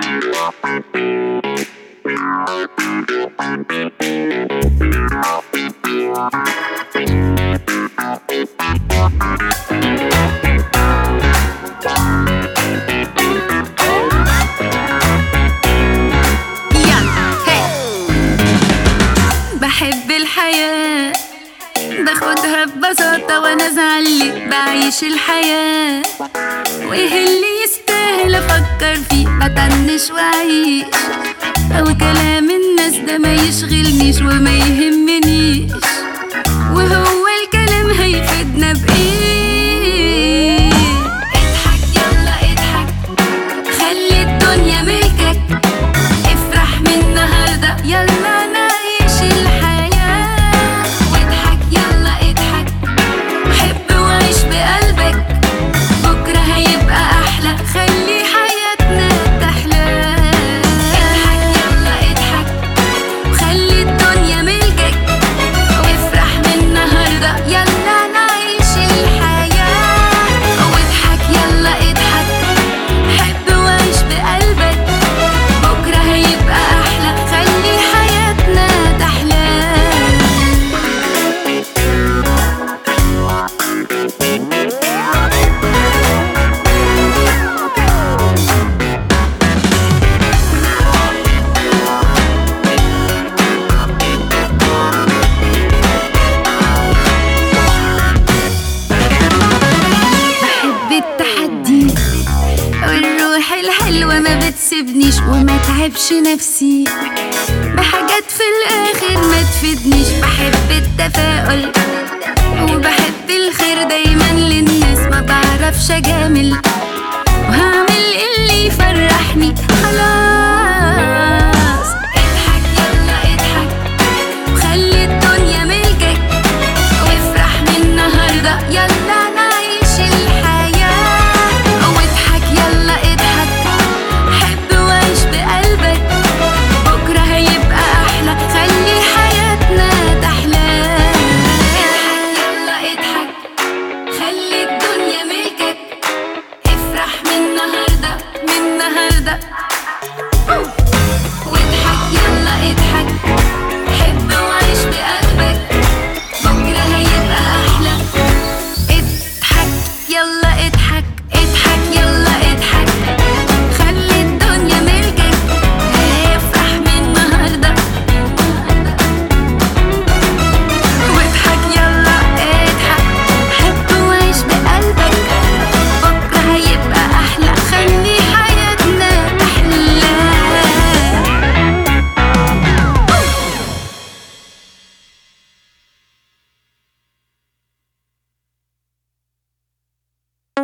بحب الحياة باخدها ببساطة وانا زعلي بعيش الحياة، وايه اللي يستاهل افكر فيه بطنش واعيش، او كلام الناس ده ما يشغلنيش وما يهمنيش، وهو الكلام هيفيدنا بايه؟ اضحك يلا اضحك خلي الدنيا ملكك، افرح من النهارده يلا نعيش الحياة، واضحك يلا اضحك حب وعيش بقلبك، بكرة هيبقى أحلى خلي حياتنا تحلى. اضحك يلا اضحك وخلي الدنيا ملكك، وافرح من النهاردة يلا نعيش الحياة، واضحك يلا اضحك حب وعيش بقلبك، بكرة هيبقى أحلى خلي حياتنا تحلى. بحب التحدي والروح الحلوة ما بتسيبنيش، وما تعبش نفسي بحاجات في الآخر ما تفيدنيش، بحب التفاؤل وبحب الخير دايما للناس، ما بعرفش أجامل وهعمل اللي يفرح